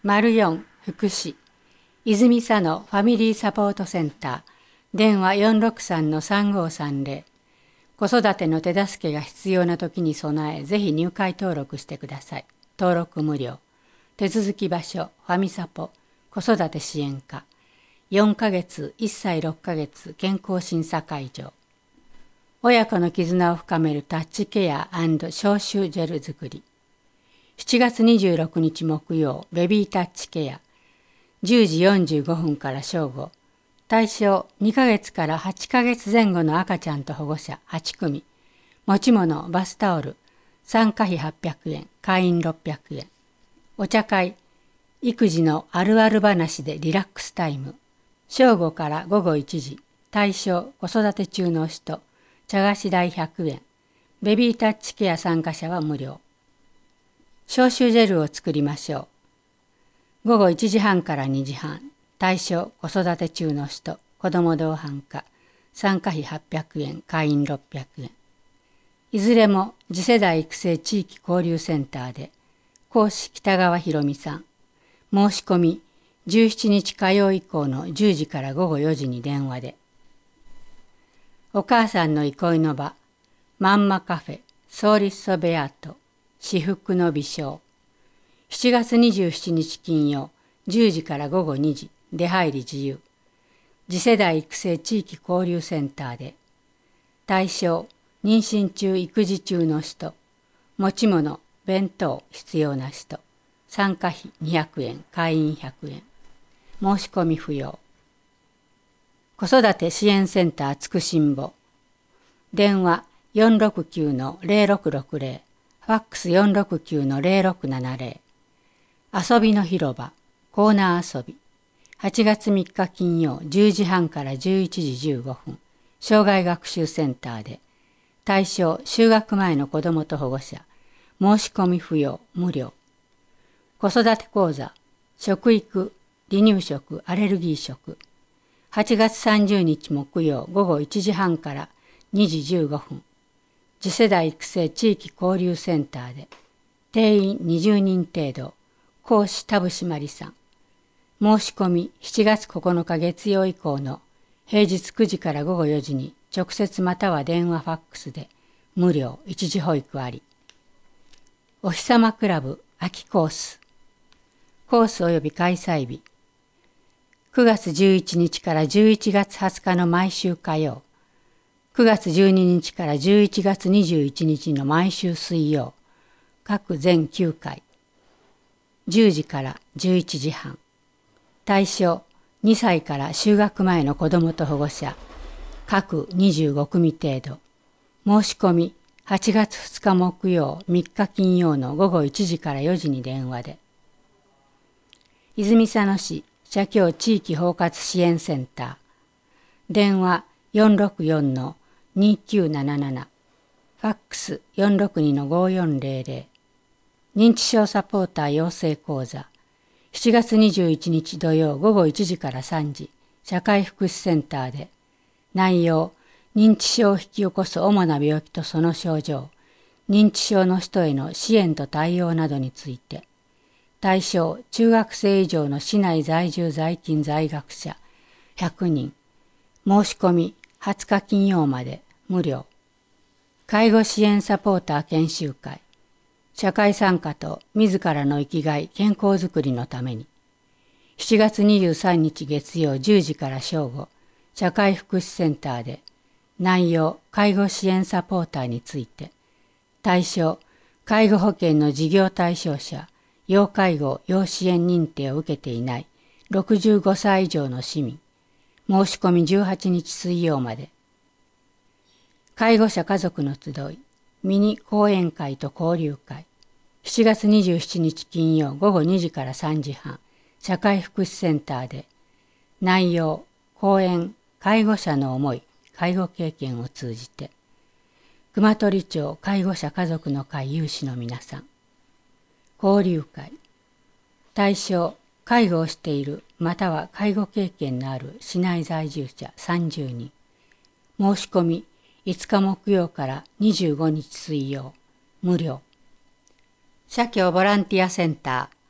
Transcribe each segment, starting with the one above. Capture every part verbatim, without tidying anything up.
よん福祉泉佐野ファミリーサポートセンター電話 よんろくさんのさんごさんぜろ 子育ての手助けが必要な時に備えぜひ入会登録してください。登録無料。手続き場所ファミサポ子育て支援課よんかげついっさいろっかげつ健康審査会場。親子の絆を深めるタッチケア&消臭ジェル作り。しちがつにじゅうろくにち木曜ベビータッチケアじゅうじよんじゅうごふんから正午。対象にかげつからはちかげつぜん後の赤ちゃんと保護者はちくみ。持ち物バスタオル参加費はっぴゃくえん会員ろっぴゃくえん。お茶会育児のあるある話でリラックスタイム正午からごごいちじ。対象子育て中の人茶菓子代ひゃくえん。ベビータッチケア参加者は無料。消臭ジェルを作りましょう。ごごいちじはんからにじはん。対象子育て中の人子ども同伴課参加費はっぴゃくえん会員ろっぴゃくえん。いずれも次世代育成地域交流センターで講師北川博美さん。申し込みじゅうしちにち火曜以降のじゅうじからごごよじに電話で。お母さんの憩いの場マンマカフェソーリッソベアート至福の微笑。しちがつにじゅうしちにち金曜じゅうじからごごにじ。出入り自由。次世代育成地域交流センターで。対象妊娠中育児中の人持ち物弁当必要な人参加費にひゃくえん会員ひゃくえん。申し込み不要。子育て支援センターつくしんぼ電話 よんろくきゅうのぜろろくろくぜろ ファックス よんろくきゅうのぜろろくななぜろ。遊びの広場コーナー遊びはちがつみっか金曜じゅうじはんからじゅういちじじゅうごふん。障害学習センターで。対象就学前の子どもと保護者申し込み不要無料。子育て講座食育離乳食アレルギー食はちがつさんじゅうにち木曜ごごいちじはんからにじじゅうごふん。次世代育成地域交流センターで。定員にじゅうにん程度。講師田伏まりさん。申し込みしちがつここのか月曜以降の平日くじからごごよじに直接または電話ファックスで無料一時保育あり。お日様クラブ秋コースコース及び開催日くがつじゅういちにちからじゅういちがつはつかの毎週火曜くがつじゅうににちからじゅういちがつにじゅういちにちの毎週水曜各全きゅうかいじゅうじからじゅういちじはん。対象にさいから就学前の子どもと保護者各にじゅうごくみ程度。申し込みはちがつふつか木曜みっか金曜のごごいちじからよじに電話で。泉佐野市社協地域包括支援センター電話 よんろくよんのにきゅうなななな ファックス よんろくにのごよんぜろぜろ。認知症サポーター養成講座しちがつにじゅういちにち土曜ごごいちじからさんじ社会福祉センターで。内容認知症を引き起こす主な病気とその症状認知症の人への支援と対応などについて。対象中学生以上の市内在住在勤在学者ひゃくにん。申し込みはつか金曜まで無料。介護支援サポーター研修会社会参加と自らの生きがい健康づくりのために。しちがつにじゅうさんにち月曜じゅうじから正午社会福祉センターで。内容介護支援サポーターについて。対象介護保険の事業対象者要介護要支援認定を受けていないろくじゅうごさい以上の市民。申し込みじゅうはちにち水曜まで。介護者家族の集いミニ講演会と交流会しちがつにじゅうしちにち金曜ごごにじからさんじはん社会福祉センターで。内容講演介護者の思い介護経験を通じて。熊取町介護者家族の会有志の皆さん。交流会対象介護をしているまたは介護経験のある市内在住者さんじゅうにん。申し込みいつか木曜からにじゅうごにち水曜無料。社協ボランティアセンター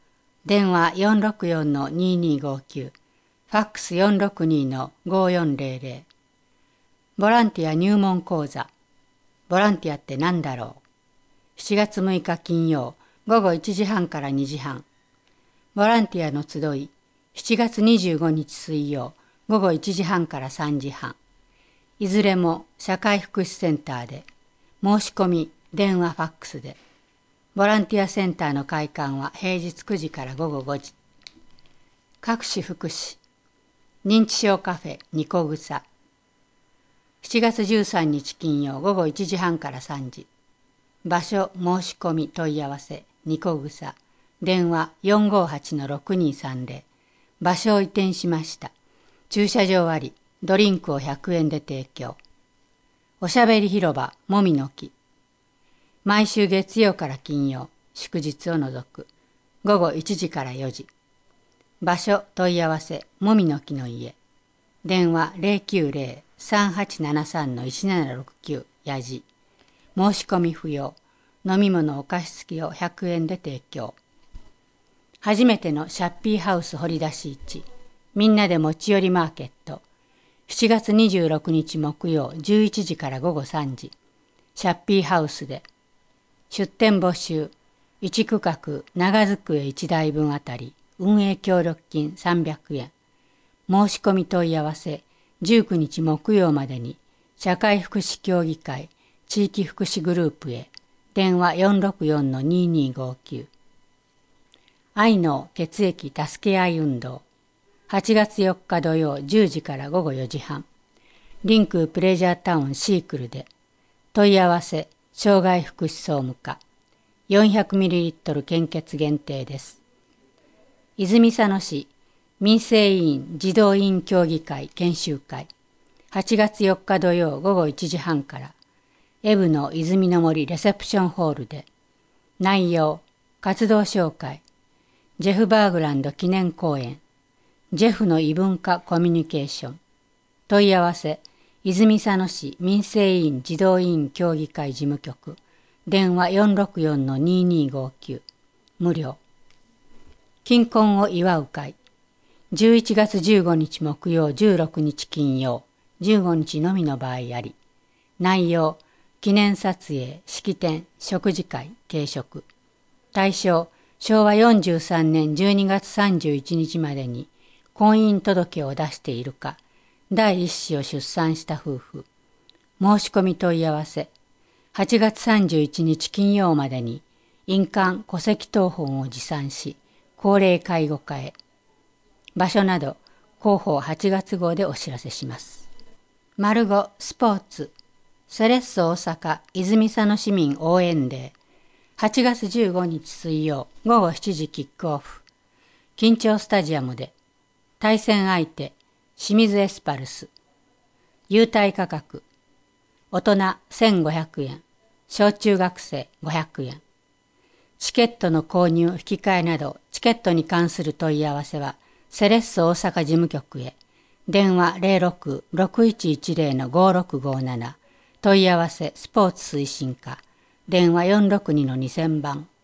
電話 よんろくよんのにーにーごきゅう、ファックス よんろくにのごよんぜろぜろ。ボランティア入門講座。ボランティアって何だろう。しちがつむいか金曜、午後いちじはんからにじはん。ボランティアの集い、しちがつにじゅうごにち水曜、午後いちじはんからさんじはん。いずれも社会福祉センターで、申し込み、電話ファックスで。ボランティアセンターの開館は平日くじから午後ごじ。各種福祉。認知症カフェニコグサ。しちがつじゅうさんにち金曜午後いちじはんからさんじ。場所申し込み問い合わせニコグサ。電話 よんごはちのろくにさんぜろ。場所を移転しました。駐車場あり、ドリンクをひゃくえんで提供。おしゃべり広場もみの木。毎週月曜から金曜、祝日を除く。午後いちじからよじ。場所問い合わせもみの木の家。電話 ゼロきゅうゼロ さんはちななさんのいちななろくきゅう やじ。申し込み不要。飲み物お菓子付きをひゃくえんで提供。初めてのシャッピーハウス掘り出し市。みんなで持ち寄りマーケット。しちがつにじゅうろくにち木曜じゅういちじから午後さんじ。シャッピーハウスで。出店募集。いち区画長机いちだいぶんあたり運営協力金さんびゃくえん。申し込み問い合わせじゅうくにち木曜までに社会福祉協議会地域福祉グループへ。電話 よんろくよんのにーにーごきゅう。愛の血液助け合い運動。はちがつよっか土曜じゅうじから午後よじはん。リンクプレジャータウンシークルで。問い合わせ障害福祉総務課。よんひゃくミリリットル 献血限定です。泉佐野市民生委員児童委員協議会研修会。はちがつよっか土曜午後いちじはんから。エブの泉の森レセプションホールで。内容、活動紹介。ジェフバーグランド記念公園。ジェフの異文化コミュニケーション。問い合わせ、泉佐野市民生委員児童委員協議会事務局。電話 よんろくよんのにーにーごきゅう。無料。金婚を祝う会。じゅういちがつじゅうごにち木曜じゅうろくにち金曜。じゅうごにちのみの場合あり。内容、記念撮影、式典、食事会、軽食。対象、しょうわよんじゅうさんねんじゅうにがつさんじゅういちにちまでに婚姻届を出しているか、第一子を出産した夫婦。申し込み問い合わせ。はちがつさんじゅういちにち金曜までに印鑑戸籍謄本を持参し、高齢介護課へ。場所など広報はちがつ号でお知らせします。丸ごスポーツ。セレッソ大阪泉佐野市民応援デー。はちがつじゅうごにち水曜午後しちじキックオフ。緊張スタジアムで。対戦相手、清水エスパルス。優待価格。大人せんごひゃくえん。小中学生ごひゃくえん。チケットの購入、引き換えなど、チケットに関する問い合わせは、セレッソ大阪事務局へ。電話 ゼロろく ろくいちいちゼロ のごろくごなな。問い合わせスポーツ推進課。電話 よんろくにのにせんばん。